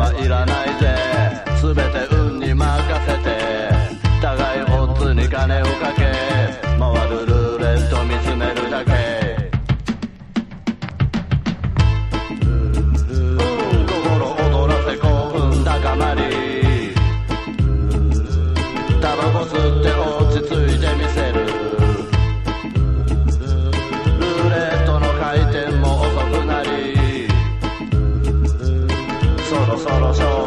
はいらないぜ、すべて運に任せて互いオッズに金をかけ回るルーレット見つめるだけ。心躍らせ興奮高まりタバコ吸って落ち着いてみせる。ルーレットの回転も遅くなりそろそろ